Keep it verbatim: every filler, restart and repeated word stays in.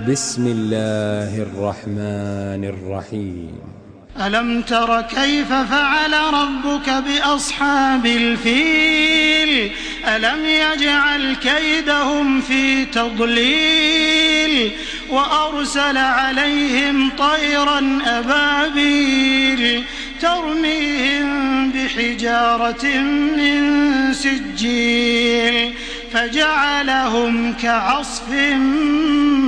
بسم الله الرحمن الرحيم. ألم تر كيف فعل ربك بأصحاب الفيل ألم يجعل كيدهم في تضليل وأرسل عليهم طيرا أبابيل ترميهم بحجارة من سجيل فجعلهم كعصف